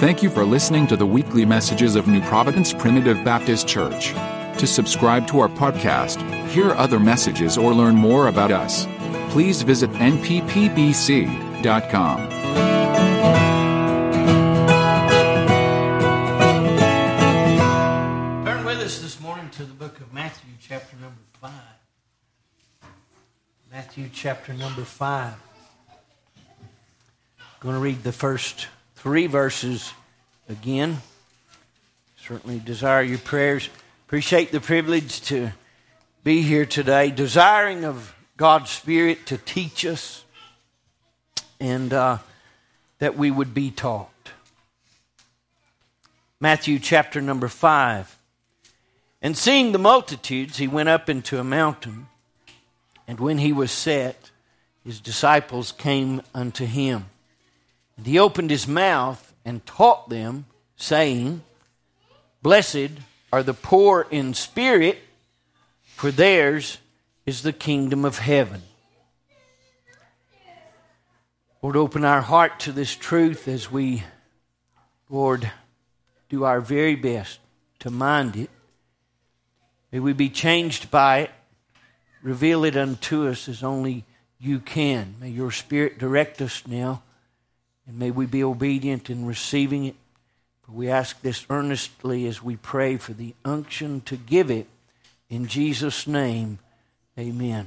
Thank you for listening to the weekly messages of New Providence Primitive Baptist Church. To subscribe to our podcast, hear other messages, or learn more about us, please visit nppbc.com. Turn with us this morning to the book of Matthew, chapter number 5. Matthew, chapter number 5. I'm going to read the first 3 verses again. Certainly desire your prayers. Appreciate the privilege to be here today, desiring of God's Spirit to teach us and that we would be taught. Matthew chapter number 5. And seeing the multitudes, he went up into a mountain, and when he was set, his disciples came unto him. And he opened his mouth and taught them, saying, Blessed are the poor in spirit, for theirs is the kingdom of heaven. Lord, open our heart to this truth as we, Lord, do our very best to mind it. May we be changed by it. Reveal it unto us as only you can. May your Spirit direct us now, and may we be obedient in receiving it. For we ask this earnestly as we pray for the unction to give it. In Jesus' name, amen.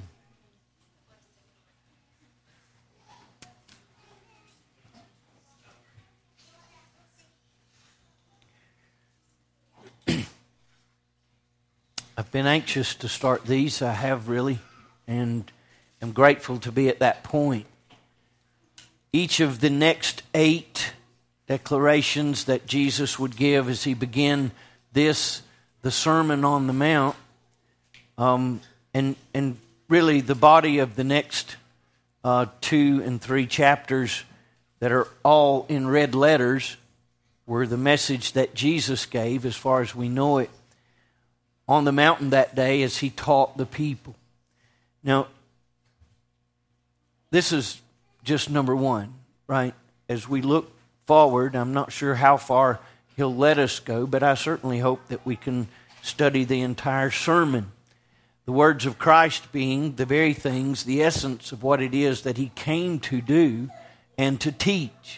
I've been anxious to start these. I have really, and I'm grateful to be at that point. Each of the next 8 declarations that Jesus would give as he began the Sermon on the Mount, and really the body of the next 2 and 3 chapters that are all in red letters were the message that Jesus gave, as far as we know it, on the mountain that day as he taught the people. Now, this is just number 1, right? As we look forward, I'm not sure how far he'll let us go, but I certainly hope that we can study the entire sermon. The words of Christ being the very things, the essence of what it is that he came to do and to teach.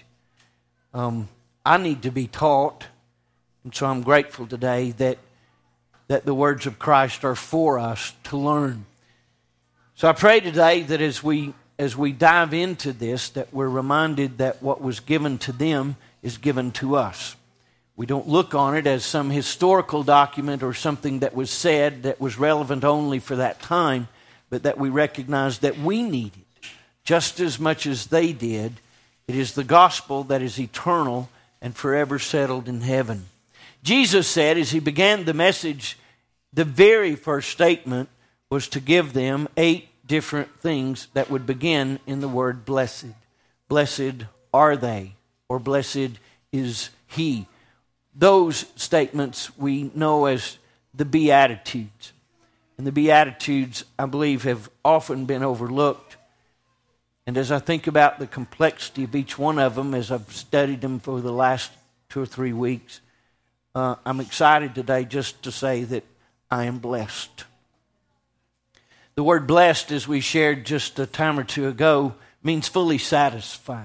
I need to be taught, and so I'm grateful today that the words of Christ are for us to learn. So I pray today that as we dive into this, that we're reminded that what was given to them is given to us. We don't look on it as some historical document or something that was said that was relevant only for that time, but that we recognize that we need it just as much as they did. It is the gospel that is eternal and forever settled in heaven. Jesus said as he began the message, the very first statement was to give them 8 different things that would begin in the word blessed. Blessed are they, or blessed is he. Those statements we know as the Beatitudes. And the Beatitudes, I believe, have often been overlooked. And as I think about the complexity of each one of them, as I've studied them for the last 2 or 3 weeks, I'm excited today just to say that I am blessed. The word blessed, as we shared just a time or 2 ago, means fully satisfied.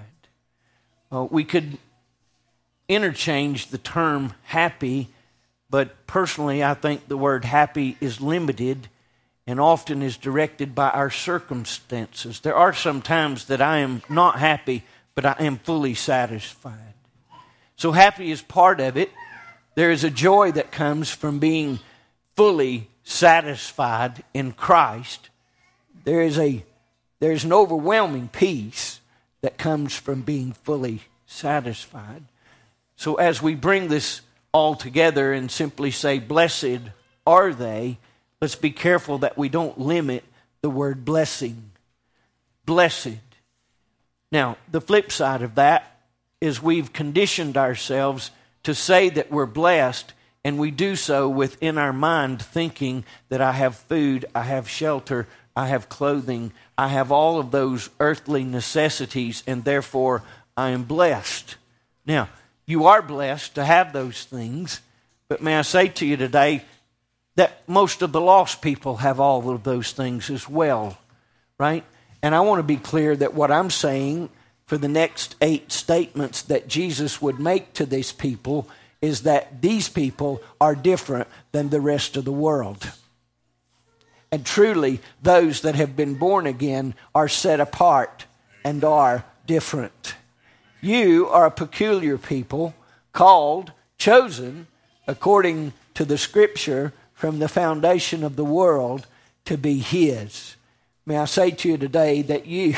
We could interchange the term happy, but personally I think the word happy is limited and often is directed by our circumstances. There are some times that I am not happy, but I am fully satisfied. So happy is part of it. There is a joy that comes from being fully satisfied in Christ. There is an overwhelming peace that comes from being fully satisfied. So as we bring this all together and simply say, blessed are they, let's be careful that we don't limit the word blessing. Blessed. Now, the flip side of that is we've conditioned ourselves to say that we're blessed, and we do so within our mind thinking that I have food, I have shelter, I have clothing, I have all of those earthly necessities, and therefore I am blessed. Now, You are blessed to have those things. But may I say to you today that most of the lost people have all of those things as well, right? And I want to be clear that what I'm saying for the next 8 statements that Jesus would make to these people is that these people are different than the rest of the world. And truly, those that have been born again are set apart and are different. You are a peculiar people, called, chosen, according to the Scripture, from the foundation of the world to be His. May I say to you today that you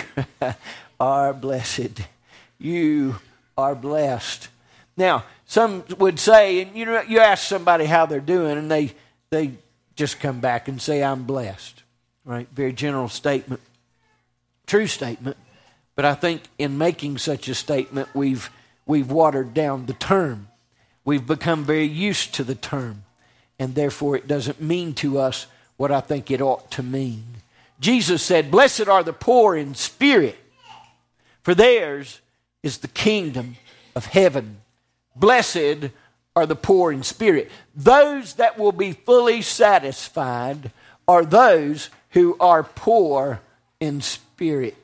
are blessed. You are blessed. Now, some would say, and you ask somebody how they're doing, and they just come back and say, I'm blessed. Right? Very general statement. True statement. But I think in making such a statement, we've watered down the term. We've become very used to the term. And therefore, it doesn't mean to us what I think it ought to mean. Jesus said, blessed are the poor in spirit, for theirs is the kingdom of heaven. Blessed are the poor in spirit. Those that will be fully satisfied are those who are poor in spirit.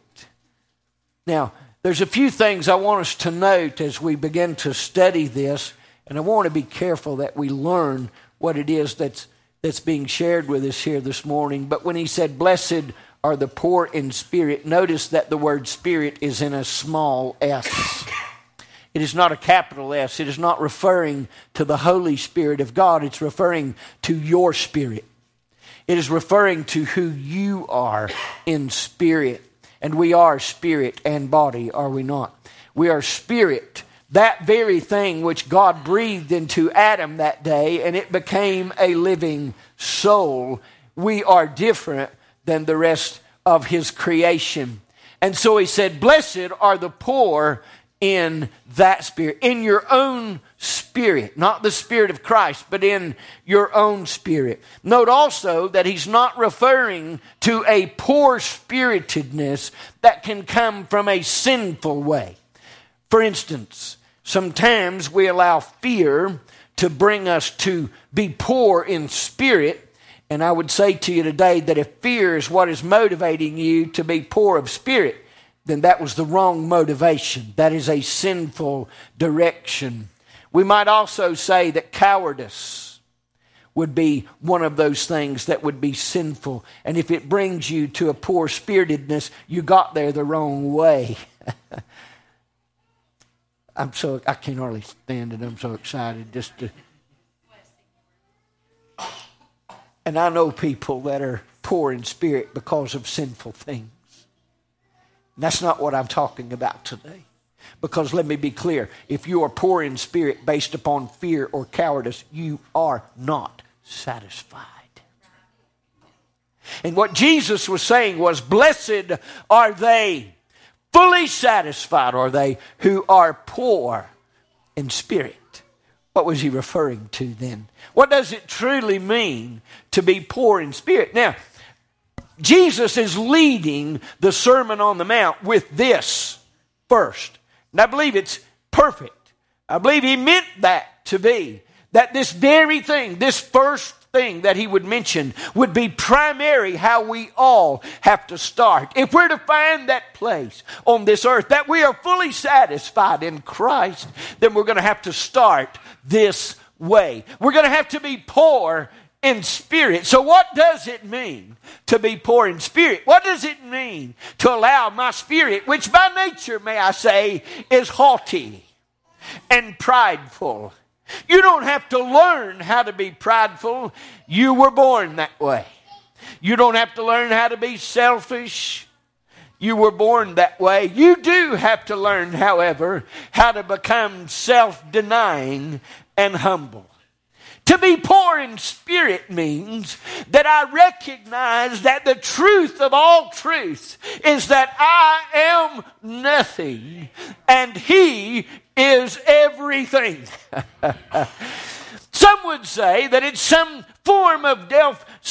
Now, there's a few things I want us to note as we begin to study this, and I want to be careful that we learn what it is that's being shared with us here this morning. But when he said, blessed are the poor in spirit, notice that the word spirit is in a small s. It is not a capital S. It is not referring to the Holy Spirit of God. It's referring to your spirit. It is referring to who you are in spirit. And we are spirit and body, are we not? We are spirit. That very thing which God breathed into Adam that day, and it became a living soul. We are different than the rest of His creation. And so he said, blessed are the poor in that spirit, in your own spirit, not the Spirit of Christ, but in your own spirit. Note also that he's not referring to a poor spiritedness that can come from a sinful way. For instance, sometimes we allow fear to bring us to be poor in spirit. And I would say to you today that if fear is what is motivating you to be poor of spirit, then that was the wrong motivation. That is a sinful direction. We might also say that cowardice would be one of those things that would be sinful. And if it brings you to a poor spiritedness, you got there the wrong way. I can't hardly stand it. I'm so excited just to. And I know people that are poor in spirit because of sinful things. And that's not what I'm talking about today. Because let me be clear, if you are poor in spirit based upon fear or cowardice, you are not satisfied. And what Jesus was saying was, blessed are they, fully satisfied are they who are poor in spirit. What was he referring to then? What does it truly mean to be poor in spirit? Now, Jesus is leading the Sermon on the Mount with this first. And I believe it's perfect. I believe he meant that to be. That this very thing, this first thing that he would mention would be primary how we all have to start. If we're to find that place on this earth that we are fully satisfied in Christ, then we're going to have to start this way. We're going to have to be poor in spirit. So what does it mean to be poor in spirit? What does it mean to allow my spirit, which by nature, may I say, is haughty and prideful? You don't have to learn how to be prideful. You were born that way. You don't have to learn how to be selfish. You were born that way. You do have to learn, however, how to become self-denying and humble. To be poor in spirit means that I recognize that the truth of all truths is that I am nothing and He is everything. Some would say that it's some form of self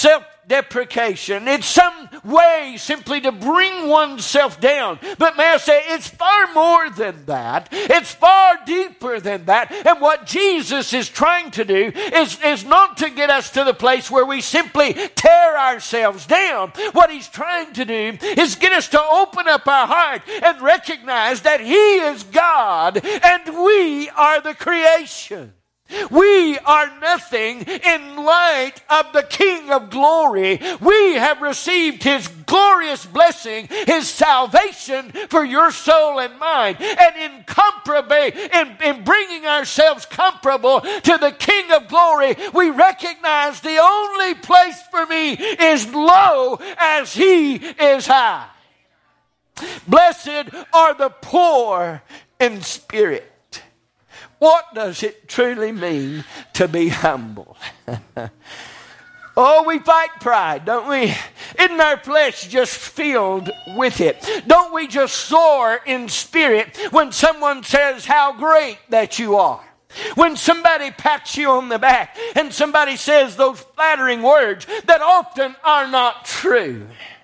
self-deprecation. It's some way simply to bring oneself down. But may I say, it's far more than that. It's far deeper than that. And what Jesus is trying to do is not to get us to the place where we simply tear ourselves down. What he's trying to do is get us to open up our heart and recognize that he is God and we are the creation. We are nothing in light of the King of glory. We have received his glorious blessing, his salvation for your soul and mine. And in bringing ourselves comparable to the King of glory, we recognize the only place for me is low as he is high. Blessed are the poor in spirit. What does it truly mean to be humble? Oh, we fight pride, don't we? Isn't our flesh just filled with it? Don't we just soar in spirit when someone says how great that you are? When somebody pats you on the back and somebody says those flattering words that often are not true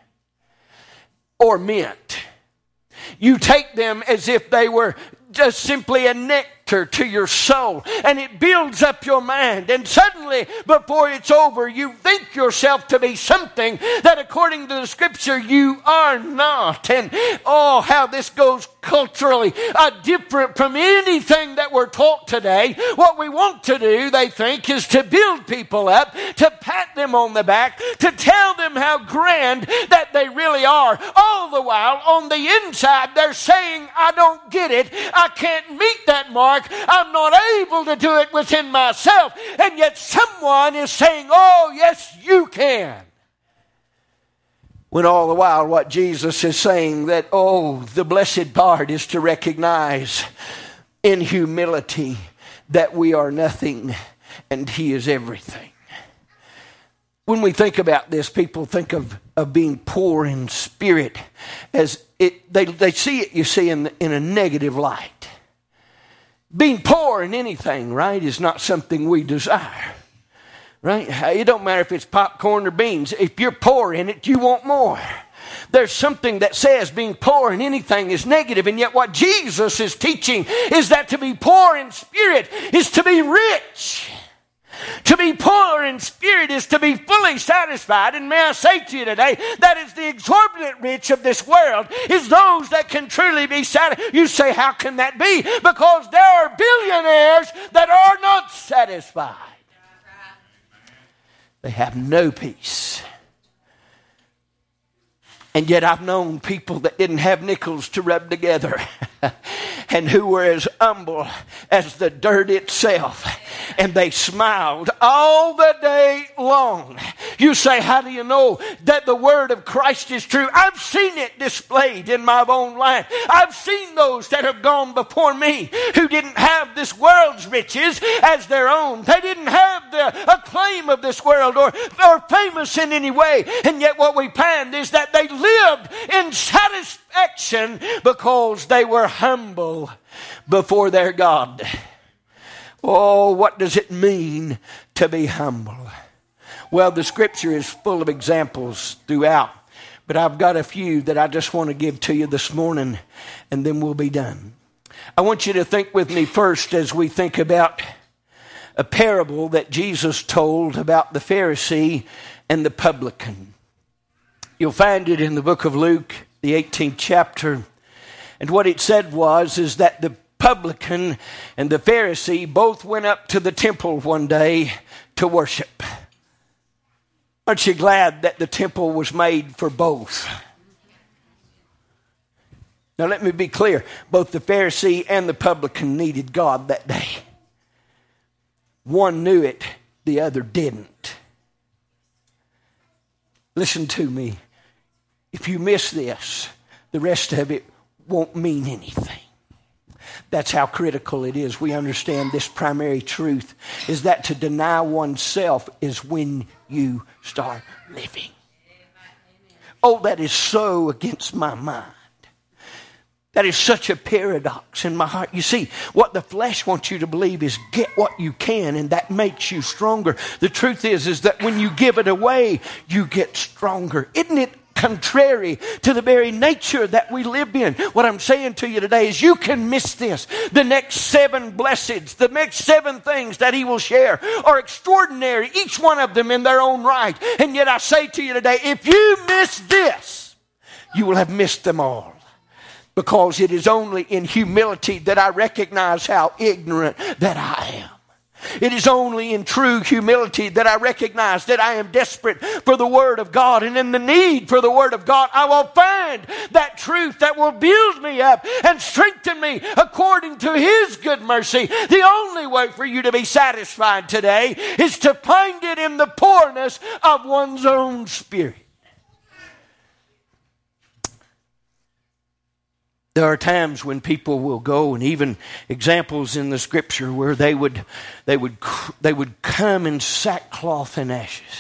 or meant. You take them as if they were just simply a nectar to your soul, and it builds up your mind, and suddenly before it's over you think yourself to be something that according to the scripture you are not. And oh, how this goes culturally different from anything that we're taught today. What we want to do, they think, is to build people up, to pat them on the back, to tell them how grand that they really are. All the while on the inside they're saying, I don't get it, I can't meet that mark, I'm not able to do it within myself. And yet someone is saying, oh yes you can. When all the while what Jesus is saying that, oh, the blessed part is to recognize in humility that we are nothing and he is everything. When we think about this, people think of being poor in spirit as they see it, you see, in a negative light. Being poor in anything, right, is not something we desire. Right? It don't matter if it's popcorn or beans. If you're poor in it, you want more. There's something that says being poor in anything is negative, and yet what Jesus is teaching is that to be poor in spirit is to be rich. To be poor in spirit is to be fully satisfied. And may I say to you today, that is the exorbitant rich of this world, is those that can truly be satisfied. You say, how can that be? Because there are billionaires that are not satisfied. They have no peace. And yet I've known people that didn't have nickels to rub together and who were as humble as the dirt itself. And they smiled all the day long. You say, how do you know that the word of Christ is true? I've seen it displayed in my own life. I've seen those that have gone before me who didn't have this world's riches as their own. They didn't have the acclaim of this world or famous in any way. And yet what we find is that they lived in satisfaction because they were humble before their God. Oh, what does it mean to be humble? Well, the scripture is full of examples throughout, but I've got a few that I just want to give to you this morning, and then we'll be done. I want you to think with me first as we think about a parable that Jesus told about the Pharisee and the publican. You'll find it in the book of Luke, the 18th chapter. And what it said is that the publican and the Pharisee both went up to the temple one day to worship. Aren't you glad that the temple was made for both? Now let me be clear. Both the Pharisee and the publican needed God that day. One knew it, the other didn't. Listen to me. If you miss this, the rest of it won't mean anything. That's how critical it is. We understand this primary truth is that to deny oneself is when you start living. Oh, that is so against my mind. That is such a paradox in my heart. You see, what the flesh wants you to believe is get what you can, and that makes you stronger. The truth is that when you give it away, you get stronger. Isn't it contrary to the very nature that we live in? What I'm saying to you today is you can miss this. The next 7 blessings, the next 7 things that he will share are extraordinary, each one of them in their own right. And yet I say to you today, if you miss this, you will have missed them all. Because it is only in humility that I recognize how ignorant that I am. It is only in true humility that I recognize that I am desperate for the Word of God. And in the need for the Word of God, I will find that truth that will build me up and strengthen me according to His good mercy. The only way for you to be satisfied today is to find it in the poorness of one's own spirit. There are times when people will go, and even examples in the Scripture where they would come in sackcloth and ashes.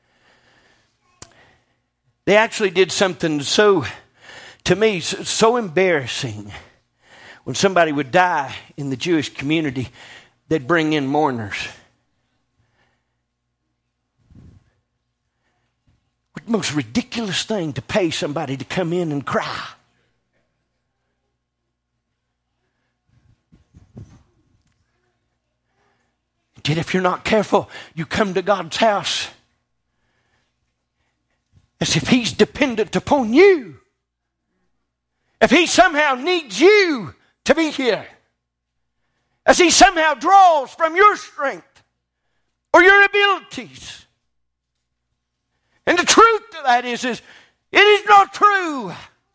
They actually did something so embarrassing. When somebody would die in the Jewish community, they'd bring in mourners. What the most ridiculous thing to pay somebody to come in and cry. Yet if you're not careful, you come to God's house as if He's dependent upon you. If He somehow needs you to be here. As He somehow draws from your strength or your abilities. And the truth of that is it is not true.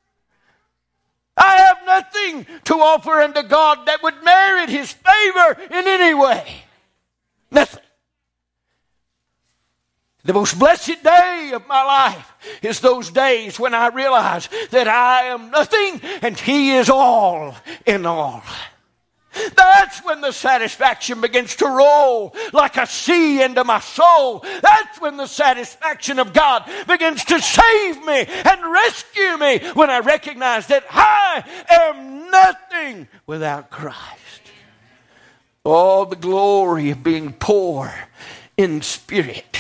I have nothing to offer unto God that would merit His favor in any way. Nothing. The most blessed day of my life is those days when I realize that I am nothing and He is all in all. That's when the satisfaction begins to roll like a sea into my soul. That's when the satisfaction of God begins to save me and rescue me, when I recognize that I am nothing without Christ. Oh, the glory of being poor in spirit.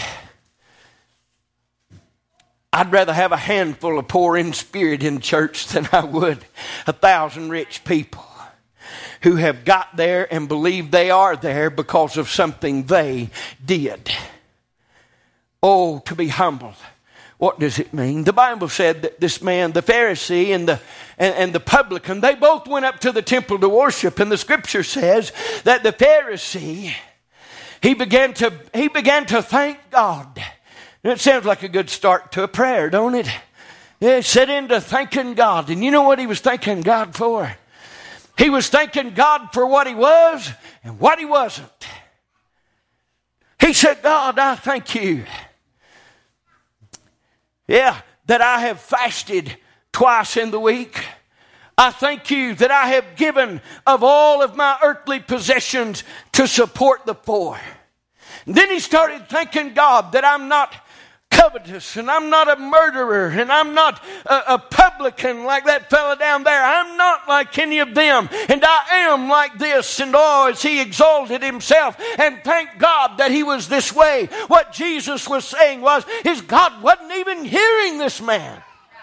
I'd rather have a handful of poor in spirit in church than I would 1,000 rich people who have got there and believe they are there because of something they did. Oh, to be humble. What does it mean? The Bible said that this man, the Pharisee and the publican, they both went up to the temple to worship. And the Scripture says that the Pharisee, he began to thank God. And it sounds like a good start to a prayer, don't it? Yeah, set into thanking God. And you know what he was thanking God for? He was thanking God for what he was and what he wasn't. He said, God, I thank you. Yeah, that I have fasted twice in the week. I thank you that I have given of all of my earthly possessions to support the poor. And then he started thanking God that I'm not covetous, and I'm not a murderer, and I'm not a publican like that fella down there. I'm not like any of them, and I am like this. And oh, as he exalted himself and thanked God that he was this way, what Jesus was saying was, his God wasn't even hearing this man.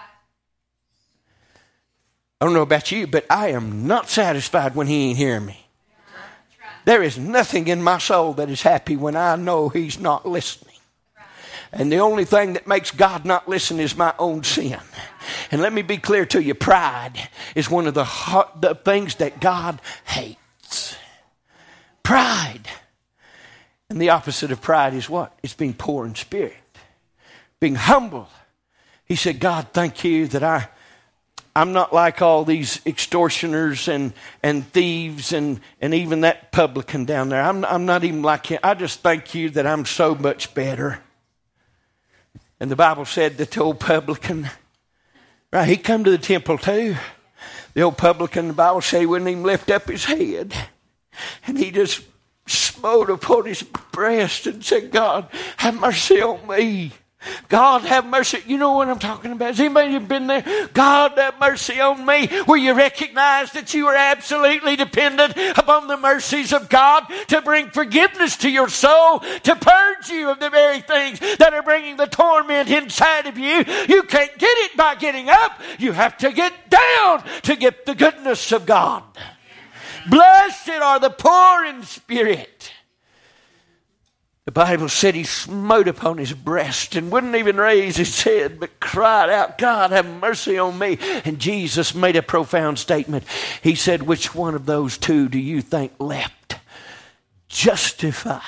I don't know about you, but I am not satisfied when he ain't hearing me. There is nothing in my soul that is happy when I know he's not listening. And the only thing that makes God not listen is my own sin. And let me be clear to you, pride is one of the things that God hates. Pride. And the opposite of pride is what? It's being poor in spirit. Being humble. He said, God, thank you that I'm not like all these extortioners and thieves and even that publican down there. I'm not even like him. I just thank you that I'm so much better. And the Bible said that the old publican, right, he come to the temple too. The old publican, the Bible said he wouldn't even lift up his head. And he just smote upon his breast and said, God, have mercy on me, God have mercy. You know what I'm talking about? Has anybody been there? God have mercy on me. Where you recognize that you are absolutely dependent upon the mercies of God to bring forgiveness to your soul, to purge you of the very things that are bringing the torment inside of you. You can't get it by getting up. You have to get down to get the goodness of God. Blessed are the poor in spirit. The Bible said he smote upon his breast and wouldn't even raise his head, but cried out, God, have mercy on me. And Jesus made a profound statement. He said, which one of those two do you think leapt? Justified.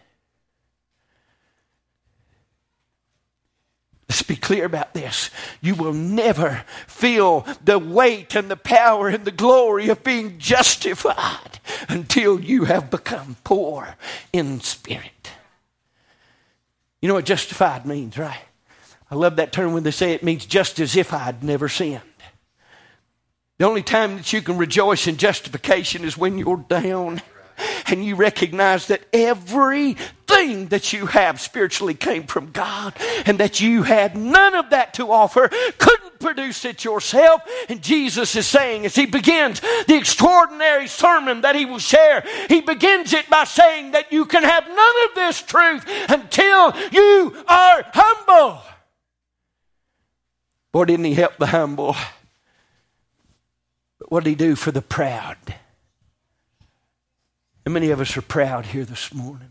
Let's be clear about this. You will never feel the weight and the power and the glory of being justified until you have become poor in spirit. You know what justified means, right? I love that term when they say it means just as if I'd never sinned. The only time that you can rejoice in justification is when you're down and you recognize that everything that you have spiritually came from God and that you had none of that to offer, couldn't produce it yourself. And Jesus is saying, as he begins the extraordinary sermon that he will share, he begins it by saying that you can have none of this truth until you are humble. Boy, didn't he help the humble. But what did he do for the proud? How many of us are proud here this morning?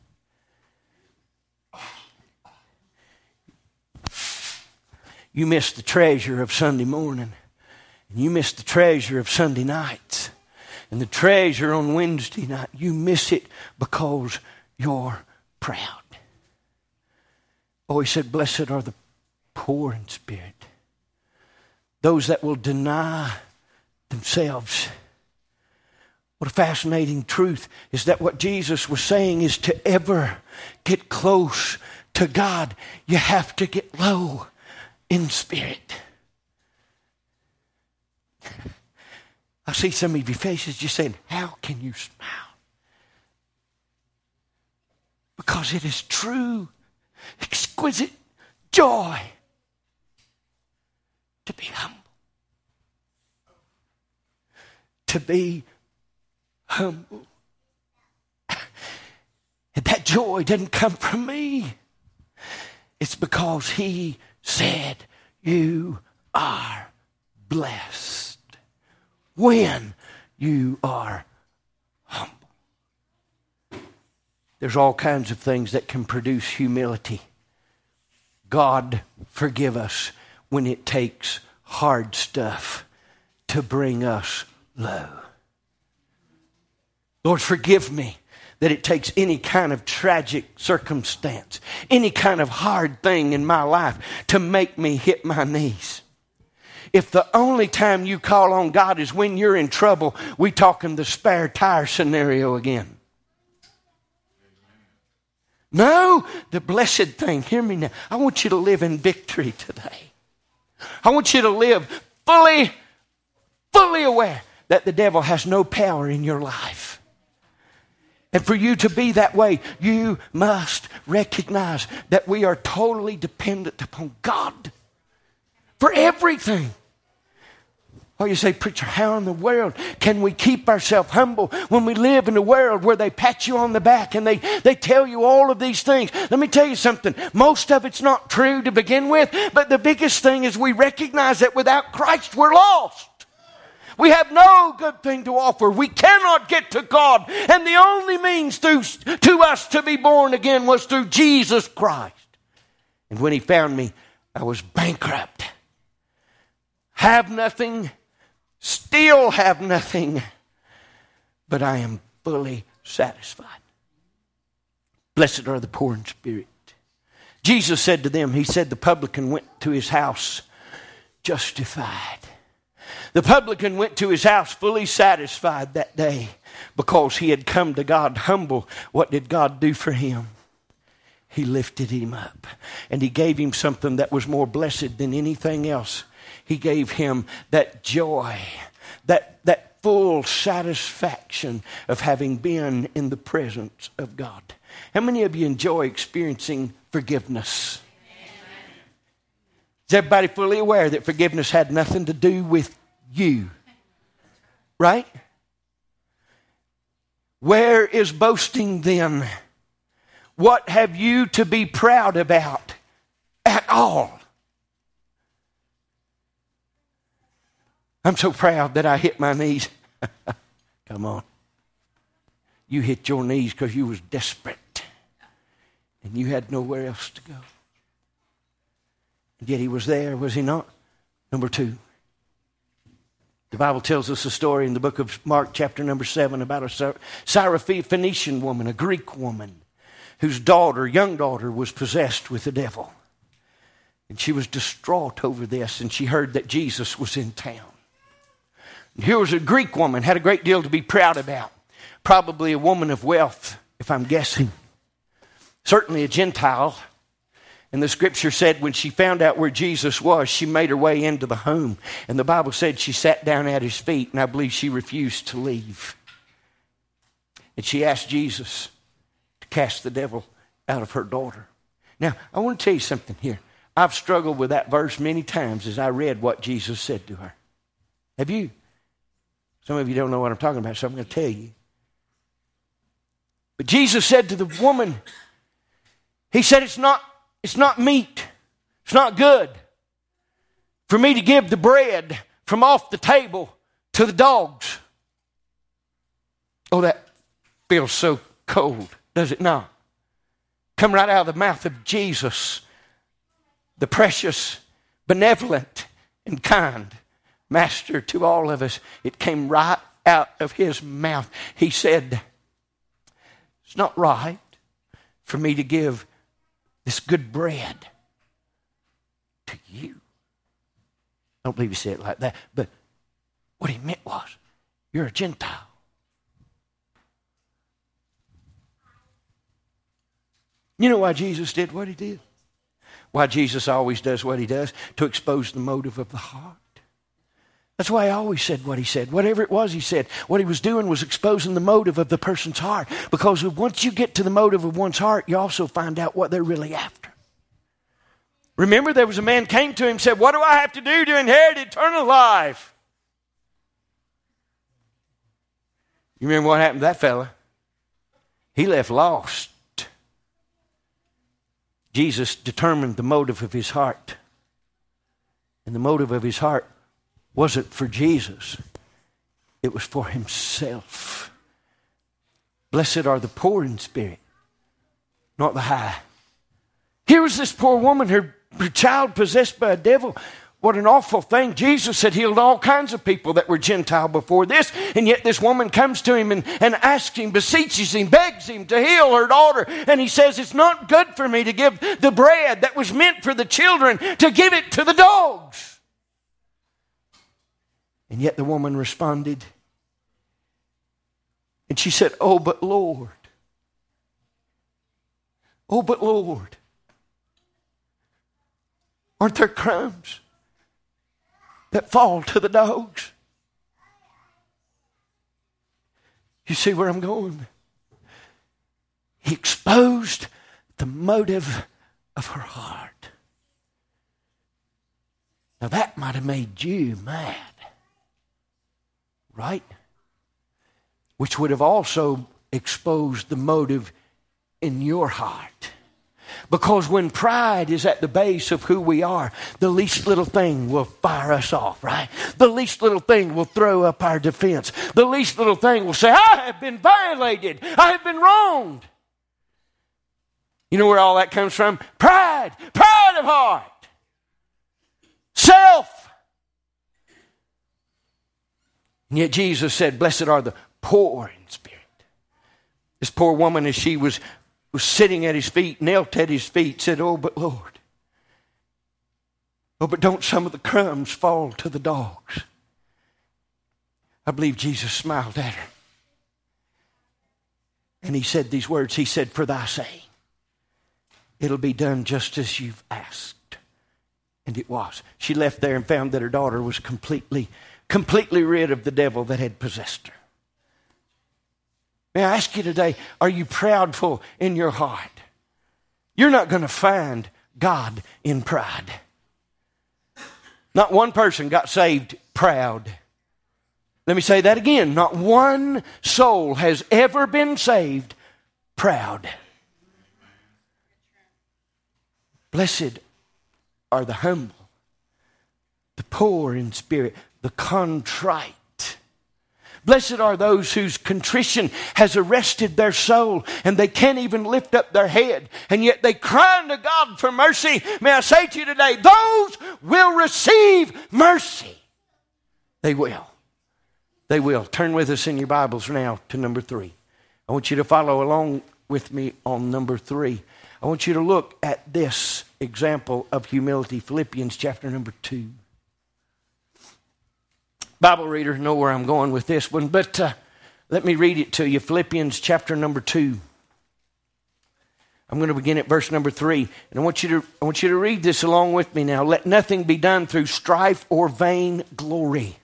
You missed the treasure of Sunday morning. And you missed the treasure of Sunday nights. And the treasure on Wednesday night. You miss it because you're proud. Oh, he said, blessed are the poor in spirit. Those that will deny themselves. What a fascinating truth is that what Jesus was saying is to ever get close to God, you have to get low in spirit. I see some of your faces just saying, how can you smile? Because it is true, exquisite joy to be humble. To be humble. And that joy doesn't come from me. It's because he said, you are blessed when you are humble. There's all kinds of things that can produce humility. God forgive us when it takes hard stuff to bring us low. Lord, forgive me that it takes any kind of tragic circumstance, any kind of hard thing in my life to make me hit my knees. If the only time you call on God is when you're in trouble, we talking the spare tire scenario again. No, the blessed thing, hear me now. I want you to live in victory today. I want you to live fully aware that the devil has no power in your life. And for you to be that way, you must recognize that we are totally dependent upon God for everything. Oh, you say, preacher, how in the world can we keep ourselves humble when we live in a world where they pat you on the back and they tell you all of these things? Let me tell you something. Most of it's not true to begin with, but the biggest thing is we recognize that without Christ we're lost. We have no good thing to offer. We cannot get to God. And the only means to us to be born again was through Jesus Christ. And when he found me, I was bankrupt. Have nothing, still have nothing, but I am fully satisfied. Blessed are the poor in spirit. Jesus said to them, he said the publican went to his house justified. The publican went to his house fully satisfied that day because he had come to God humble. What did God do for him? He lifted him up and he gave him something that was more blessed than anything else. He gave him that joy, that full satisfaction of having been in the presence of God. How many of you enjoy experiencing forgiveness? Is everybody fully aware that forgiveness had nothing to do with you? Right? Where is boasting then? What have you to be proud about at all? I'm so proud that I hit my knees. Come on. You hit your knees because you was desperate. And you had nowhere else to go. And yet he was there, was he not? Number 2. The Bible tells us a story in the book of Mark, chapter number 7, about a Syrophoenician woman, a Greek woman, whose young daughter, was possessed with the devil. And she was distraught over this, and she heard that Jesus was in town. And here was a Greek woman, had a great deal to be proud about. Probably a woman of wealth, if I'm guessing. Certainly a Gentile. And the scripture said when she found out where Jesus was, she made her way into the home. And the Bible said she sat down at his feet, and I believe she refused to leave. And she asked Jesus to cast the devil out of her daughter. Now, I want to tell you something here. I've struggled with that verse many times as I read what Jesus said to her. Have you? Some of you don't know what I'm talking about, so I'm going to tell you. But Jesus said to the woman, he said, it's not meat. It's not good for me to give the bread from off the table to the dogs. Oh, that feels so cold, does it not? Come right out of the mouth of Jesus, the precious, benevolent, and kind Master to all of us. It came right out of his mouth. He said, it's not right for me to give this good bread to you. I don't believe he said it like that, but what he meant was, you're a Gentile. You know why Jesus did what he did? Why Jesus always does what he does? To expose the motive of the heart. That's why he always said what he said. Whatever it was he said, what he was doing was exposing the motive of the person's heart. Because once you get to the motive of one's heart, you also find out what they're really after. Remember, there was a man came to him and said, what do I have to do to inherit eternal life? You remember what happened to that fella? He left lost. Jesus determined the motive of his heart. And the motive of his heart wasn't for Jesus. It was for himself. Blessed are the poor in spirit, not the high. Here was this poor woman, her child possessed by a devil. What an awful thing. Jesus had healed all kinds of people that were Gentile before this, and yet this woman comes to him and asks him, beseeches him, begs him to heal her daughter. And he says, it's not good for me to give the bread that was meant for the children, to give it to the dogs. And yet the woman responded, and she said, oh, but Lord. Oh, but Lord. Aren't there crumbs that fall to the dogs? You see where I'm going? He exposed the motive of her heart. Now that might have made you mad. Right? Which would have also exposed the motive in your heart. Because when pride is at the base of who we are, the least little thing will fire us off, right? The least little thing will throw up our defense. The least little thing will say, I have been violated. I have been wronged. You know where all that comes from? Pride. Pride of heart. Self. And yet Jesus said, blessed are the poor in spirit. This poor woman, as she was sitting at his feet, knelt at his feet, said, oh, but Lord. Oh, but don't some of the crumbs fall to the dogs? I believe Jesus smiled at her. And he said these words. He said, for thy sake, it'll be done just as you've asked. And it was. She left there and found that her daughter was completely rid of the devil that had possessed her. May I ask you today, are you proudful in your heart? You're not going to find God in pride. Not one person got saved proud. Let me say that again. Not one soul has ever been saved proud. Blessed are the humble, the poor in spirit, the contrite. Blessed are those whose contrition has arrested their soul and they can't even lift up their head, and yet they cry unto God for mercy. May I say to you today, those will receive mercy. They will. They will. Turn with us in your Bibles now to number 3. I want you to follow along with me on number 3. I want you to look at this example of humility, Philippians chapter number 2. Bible readers know where I'm going with this one, but let me read it to you. Philippians chapter number 2. I'm going to begin at verse number 3, and I want you to read this along with me now. Let nothing be done through strife or vain glory.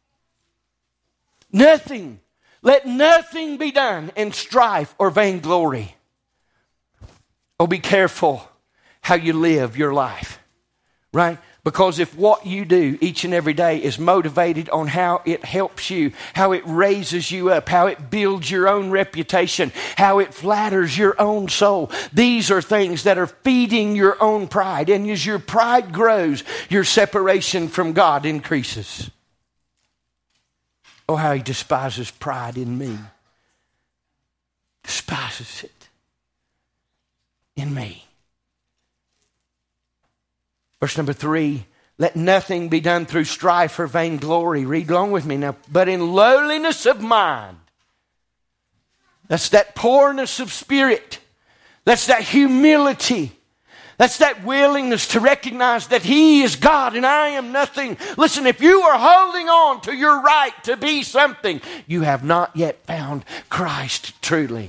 Nothing. Let nothing be done in strife or vain glory. Oh, be careful how you live your life, right? Because if what you do each and every day is motivated on how it helps you, how it raises you up, how it builds your own reputation, how it flatters your own soul, these are things that are feeding your own pride. And as your pride grows, your separation from God increases. Oh, how he despises pride in me. Despises it in me. Verse number 3, let nothing be done through strife or vainglory. Read along with me now. But in lowliness of mind. That's that poorness of spirit. That's that humility. That's that willingness to recognize that He is God and I am nothing. Listen, if you are holding on to your right to be something, you have not yet found Christ truly.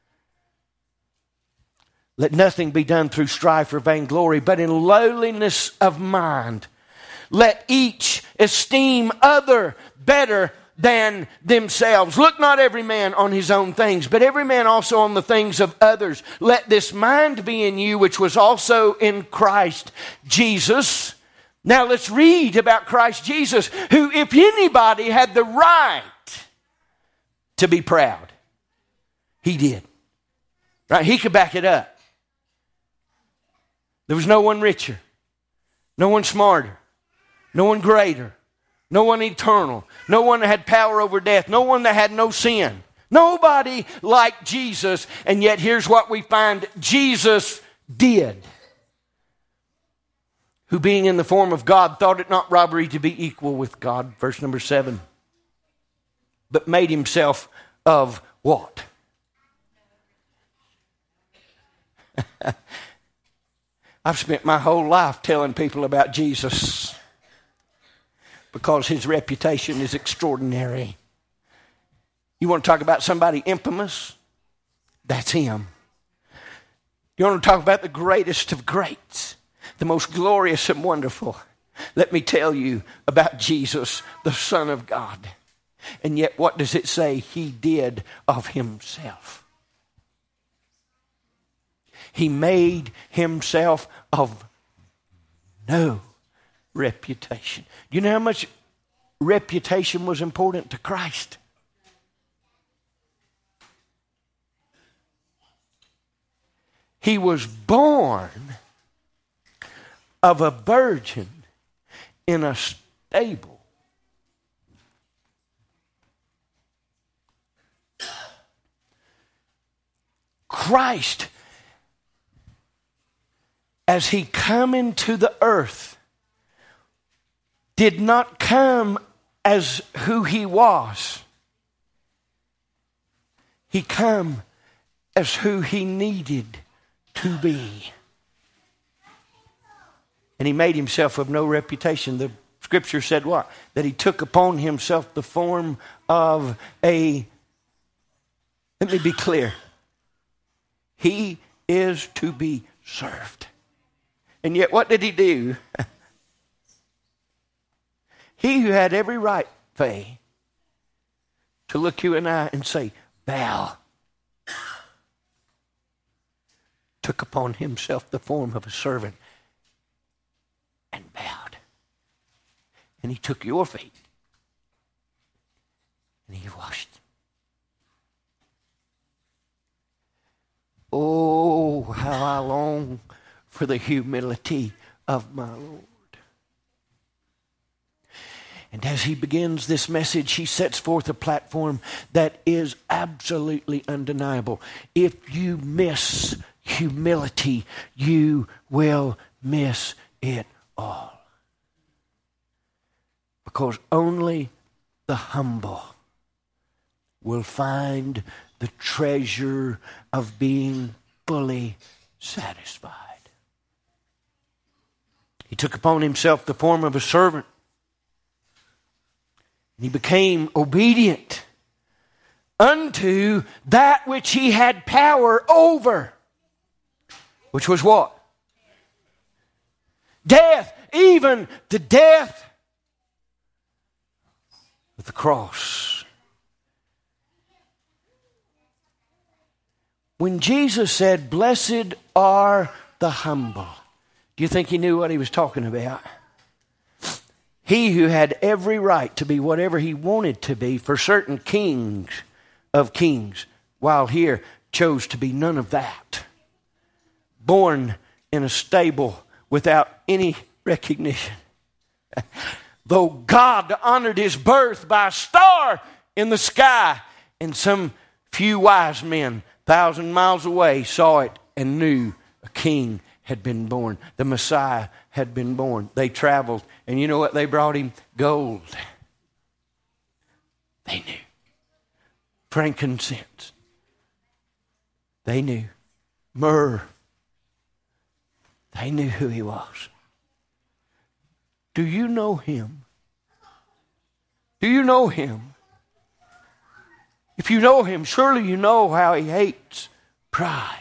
Let nothing be done through strife or vainglory, but in lowliness of mind. Let each esteem other better than themselves. Look not every man on his own things, but every man also on the things of others. Let this mind be in you, which was also in Christ Jesus. Now let's read about Christ Jesus, who, if anybody had the right to be proud, He did. Right? He could back it up. There was no one richer, no one smarter, no one greater, no one eternal, no one that had power over death, no one that had no sin. Nobody like Jesus, and yet here's what we find Jesus did. Who being in the form of God thought it not robbery to be equal with God. Verse number 7. But made Himself of what? I've spent my whole life telling people about Jesus because His reputation is extraordinary. You want to talk about somebody infamous? That's Him. You want to talk about the greatest of greats, the most glorious and wonderful? Let me tell you about Jesus, the Son of God. And yet what does it say He did of Himself? He made Himself of no reputation. You know how much reputation was important to Christ? He was born of a virgin in a stable. Christ, as He come into the earth, did not come as who He was. He come as who He needed to be. And He made Himself of no reputation. The Scripture said what? That He took upon Himself the form of a... Let me be clear. He is to be served. And yet what did He do? He who had every right, Faye, to look you and I and say, bow, took upon Himself the form of a servant and bowed. And he took your feet. And he washed them. Oh, how I long for the humility of my Lord. And as he begins this message, he sets forth a platform that is absolutely undeniable. If you miss humility, you will miss it all. Because only the humble will find the treasure of being fully satisfied. He took upon himself the form of a servant. And he became obedient unto that which he had power over. Which was what? Death. Even the death of the cross. When Jesus said, "Blessed are the humble," do you think he knew what he was talking about? He who had every right to be whatever he wanted to be for certain kings of kings, while here chose to be none of that. Born in a stable without any recognition. Though God honored his birth by a star in the sky, and some few wise men 1,000 miles away saw it and knew a king had been born. The Messiah had been born. They traveled, and you know what they brought him? Gold. They knew. Frankincense. They knew. Myrrh. They knew who he was. Do you know him? Do you know him? If you know him, surely you know how he hates pride.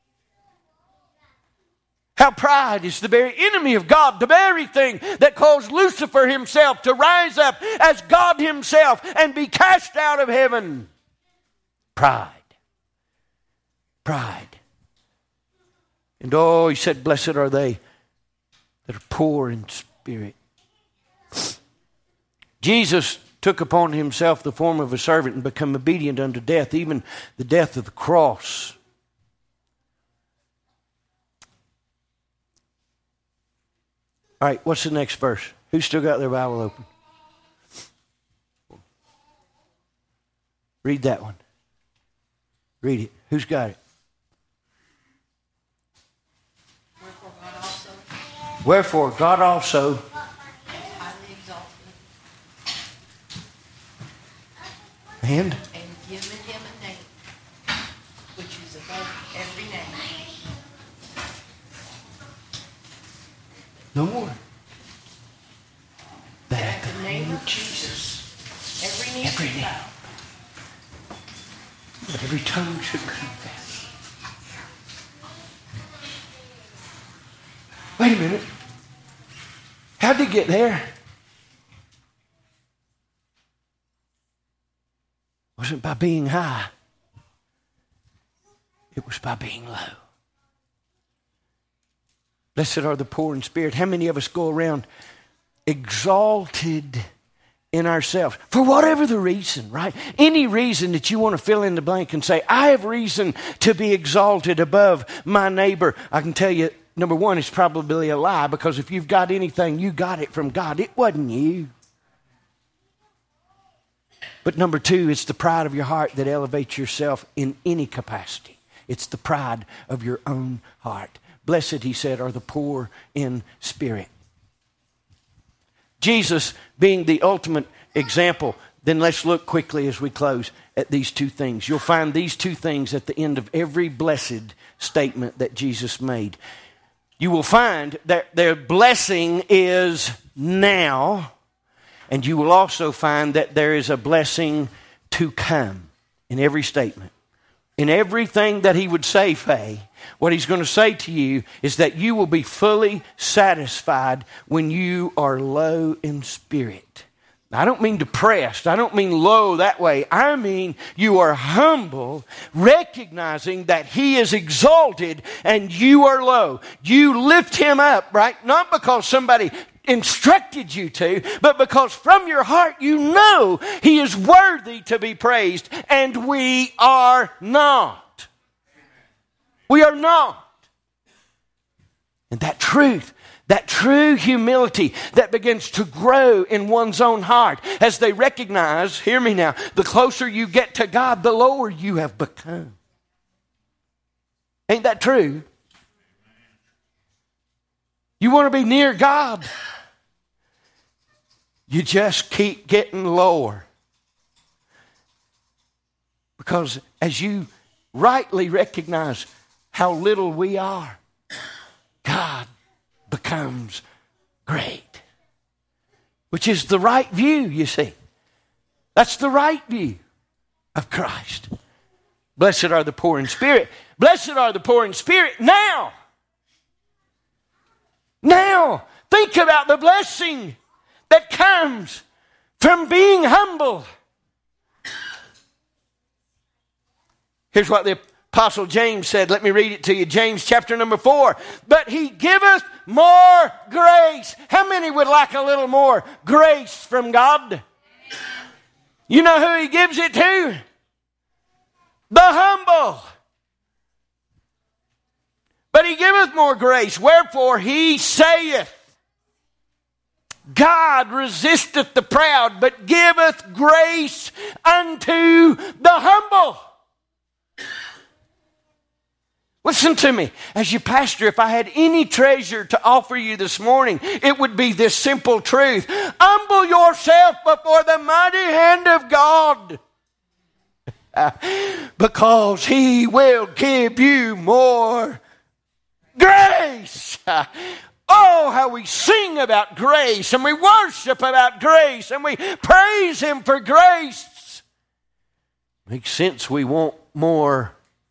How pride is the very enemy of God, the very thing that caused Lucifer himself to rise up as God himself and be cast out of heaven. Pride. Pride. And oh, he said, "Blessed are they that are poor in spirit." Jesus took upon himself the form of a servant and became obedient unto death, even the death of the cross. All right, what's the next verse? Who's still got their Bible open? Read that one. Read it. Who's got it? Wherefore God also highly exalted and given him a name which is above every name. no more. That at the name of Jesus, every knee should bow. But every tongue should confess. Wait a minute. How'd they get there? It wasn't by being high. It was by being low. Blessed are the poor in spirit. How many of us go around exalted in ourselves? For whatever the reason, right? Any reason that you want to fill in the blank and say, I have reason to be exalted above my neighbor. I can tell you, number one, it's probably a lie, because if you've got anything, you got it from God. It wasn't you. But number two, it's the pride of your heart that elevates yourself in any capacity. It's the pride of your own heart. Blessed, he said, are the poor in spirit. Jesus being the ultimate example, then let's look quickly as we close at these two things. You'll find these two things at the end of every blessed statement that Jesus made. You will find that their blessing is now, and you will also find that there is a blessing to come in every statement. In everything that he would say, Faye, what he's going to say to you is that you will be fully satisfied when you are low in spirit. Now, I don't mean depressed. I don't mean low that way. I mean you are humble, recognizing that he is exalted and you are low. You lift him up, right? Not because somebody instructed you to, but because from your heart you know He is worthy to be praised, and we are not. We are not. And that truth, that true humility that begins to grow in one's own heart as they recognize, hear me now, the closer you get to God, the lower you have become. Ain't that true? You want to be near God, you just keep getting lower. Because as you rightly recognize how little we are, God becomes great. Which is the right view, you see. That's the right view of Christ. Blessed are the poor in spirit. Blessed are the poor in spirit now. Now, think about the blessing that comes from being humble. Here's what the Apostle James said. Let me read it to you. James chapter number 4. But He giveth more grace. How many would like a little more grace from God? You know who He gives it to? The humble. But He giveth more grace. Wherefore He saith, God resisteth the proud, but giveth grace unto the humble. Listen to me. As your pastor, if I had any treasure to offer you this morning, it would be this simple truth. Humble yourself before the mighty hand of God. Because He will give you more grace. Oh, how we sing about grace, and we worship about grace, and we praise Him for grace. Makes sense we want more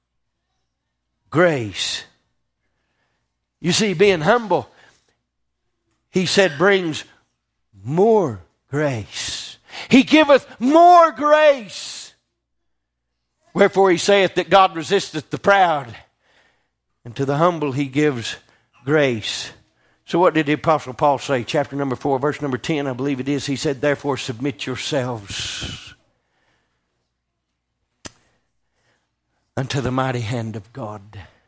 grace. You see, being humble, He said, brings more grace. He giveth more grace. Wherefore He saith that God resisteth the proud, and to the humble He gives grace. So what did the Apostle Paul say? Chapter number 4, verse number 10, I believe it is. He said, therefore submit yourselves unto the mighty hand of God.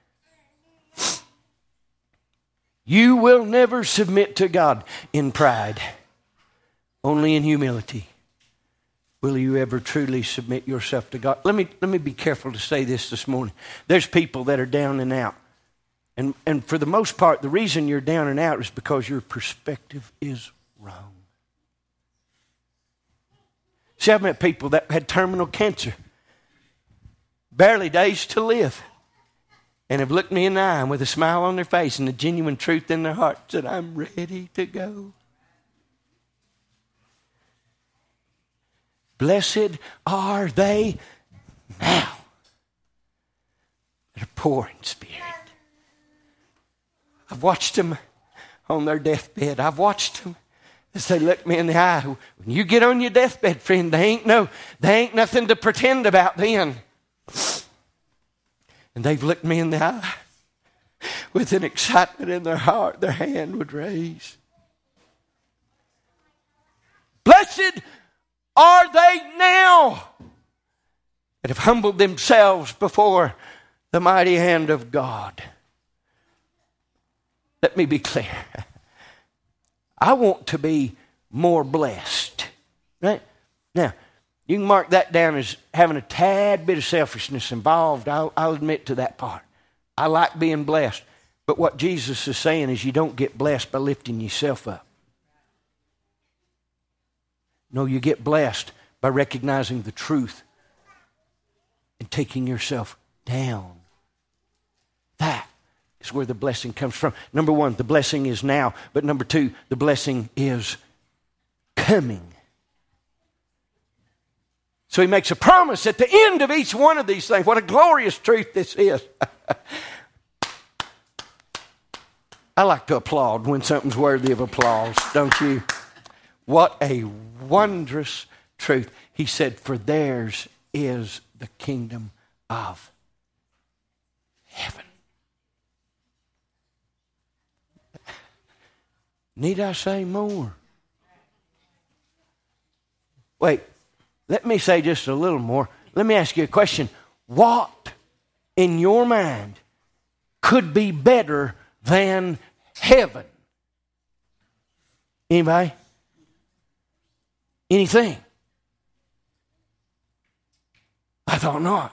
You will never submit to God in pride. Only in humility will you ever truly submit yourself to God. Let me be careful to say this morning. There's people that are down and out. And for the most part, the reason you're down and out is because your perspective is wrong. See, I've met people that had terminal cancer, barely days to live, and have looked me in the eye and with a smile on their face and the genuine truth in their heart said, I'm ready to go. Blessed are they now that are poor in spirit. I've watched them on their deathbed. I've watched them as they look me in the eye. When you get on your deathbed, friend, there ain't nothing to pretend about then. And they've looked me in the eye with an excitement in their heart, their hand would raise. Blessed are they now that have humbled themselves before the mighty hand of God. Let me be clear. I want to be more blessed. Right? Now, you can mark that down as having a tad bit of selfishness involved. I'll admit to that part. I like being blessed. But what Jesus is saying is you don't get blessed by lifting yourself up. No, you get blessed by recognizing the truth and taking yourself down. That is where the blessing comes from. Number one, the blessing is now. But number two, the blessing is coming. So He makes a promise at the end of each one of these things. What a glorious truth this is. I like to applaud when something's worthy of applause, don't you? What a wondrous truth. He said, for theirs is the kingdom of heaven. Need I say more? Wait, let me say just a little more. Let me ask you a question. What in your mind could be better than heaven? Anybody? Anything? I thought not.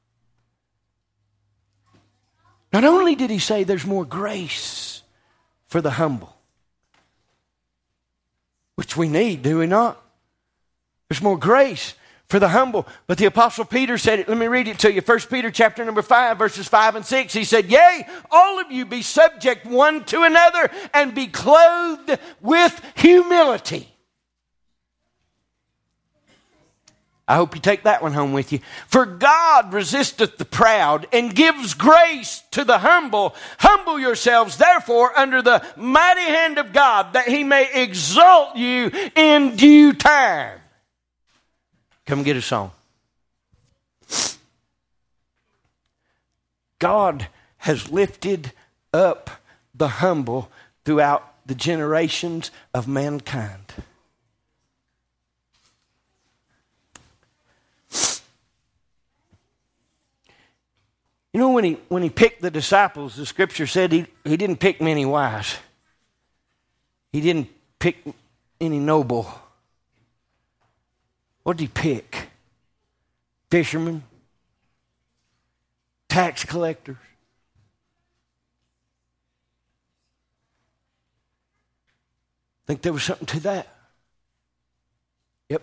Not only did he say there's more grace for the humble, which we need, do we not? There's more grace for the humble. But the Apostle Peter said it. Let me read it to you. 1 Peter chapter number 5, verses 5 and 6. He said, yea, all of you be subject one to another and be clothed with humility. I hope you take that one home with you. For God resisteth the proud and gives grace to the humble. Humble yourselves, therefore, under the mighty hand of God, that he may exalt you in due time. Come get a song. God has lifted up the humble throughout the generations of mankind. You know, when he picked the disciples, the scripture said he didn't pick many wise. He didn't pick any noble. What did he pick? Fishermen? Tax collectors? Think there was something to that? Yep.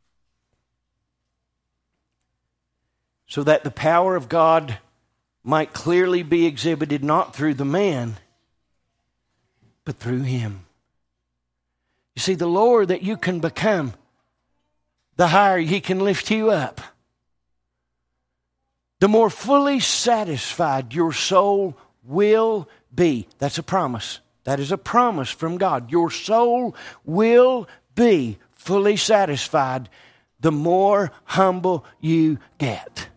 So that the power of God might clearly be exhibited not through the man, but through him. You see, the lower that you can become, the higher he can lift you up. The more fully satisfied your soul will be. That's a promise. That is a promise from God. Your soul will be fully satisfied the more humble you get.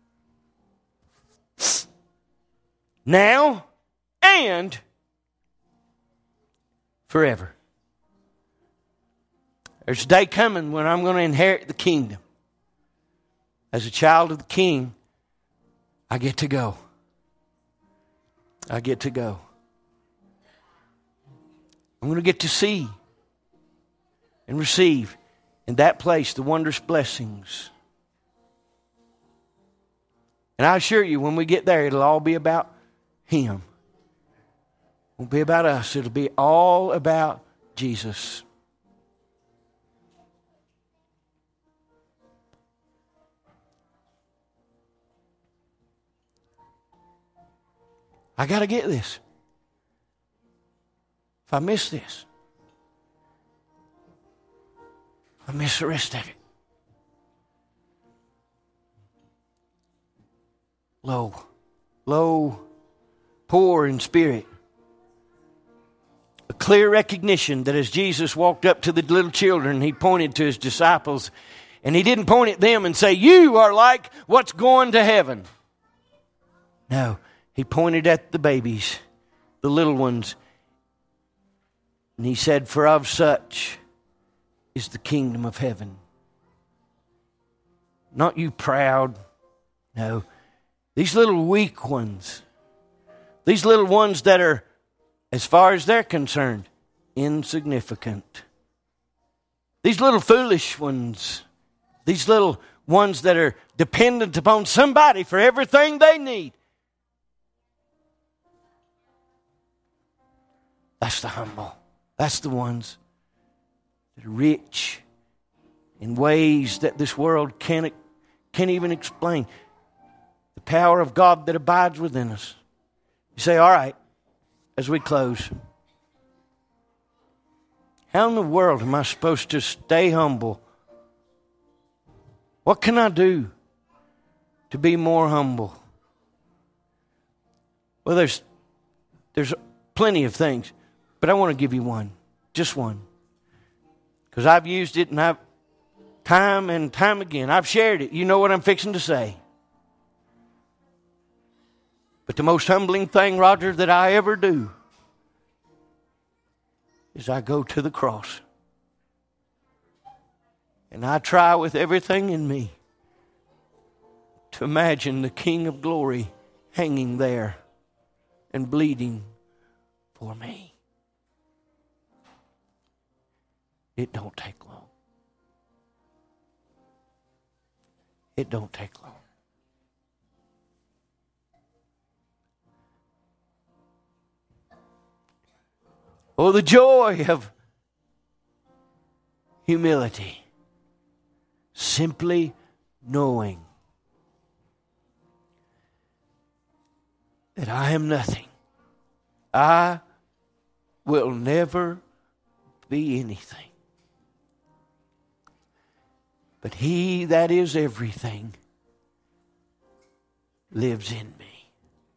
Now and forever. There's a day coming when I'm going to inherit the kingdom. As a child of the King, I get to go. I get to go. I'm going to get to see and receive in that place the wondrous blessings. And I assure you, when we get there, it'll all be about him. It won't be about us. It'll be all about Jesus. I got to get this. If I miss this, I miss the rest of it. Low, poor in spirit. A clear recognition that as Jesus walked up to the little children, he pointed to his disciples, and he didn't point at them and say, you are like what's going to heaven. No, he pointed at the babies, the little ones, and he said, for of such is the kingdom of heaven. Not you proud. No. These little weak ones. These little ones that are, as far as they're concerned, insignificant. These little foolish ones. These little ones that are dependent upon somebody for everything they need. That's the humble. That's the ones that are rich in ways that this world can't even explain. The power of God that abides within us. You say, all right, as we close, how in the world am I supposed to stay humble? What can I do to be more humble? Well, there's plenty of things, but I want to give you one, just one. Because I've used it and I've time and time again, I've shared it. You know what I'm fixing to say. But the most humbling thing, Roger, that I ever do is I go to the cross. And I try with everything in me to imagine the King of Glory hanging there and bleeding for me. It don't take long. It don't take long. Oh, the joy of humility. Simply knowing that I am nothing. I will never be anything. But He that is everything lives in me.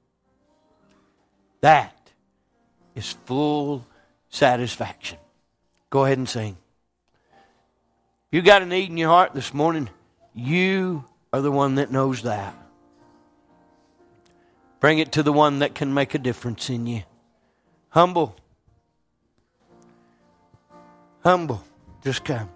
That is full satisfaction. Go ahead and sing. You got a need in your heart this morning, you are the one that knows that. Bring it to the one that can make a difference in you. Humble. Humble. Just come.